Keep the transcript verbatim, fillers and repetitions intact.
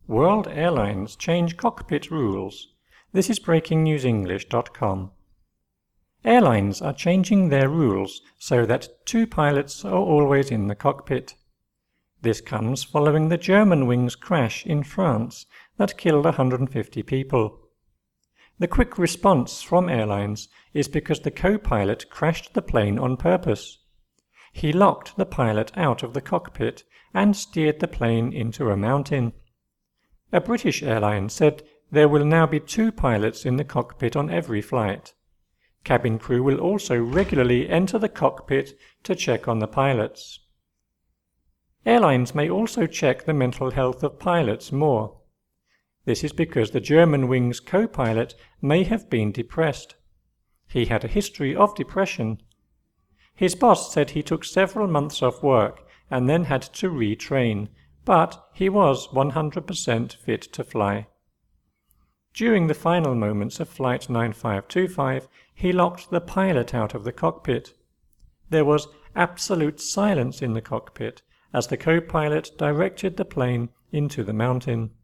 World Airlines change cockpit rules. This is breaking news english dot com. Airlines are changing their rules so that two pilots are always in the cockpit. This comes following the Germanwings crash in France that killed one hundred fifty people. The quick response from airlines is because the co-pilot crashed the plane on purpose. He locked the pilot out of the cockpit and steered the plane into a mountain. A British airline said there will now be two pilots in the cockpit on every flight. Cabin crew will also regularly enter the cockpit to check on the pilots. Airlines may also check the mental health of pilots more. This is because the Germanwings co-pilot may have been depressed. He had a history of depression. His boss said he took several months off work and then had to retrain, but he was one hundred percent fit to fly. During the final moments of Flight nine five two five, he locked the pilot out of the cockpit. There was absolute silence in the cockpit as the co-pilot directed the plane into the mountain.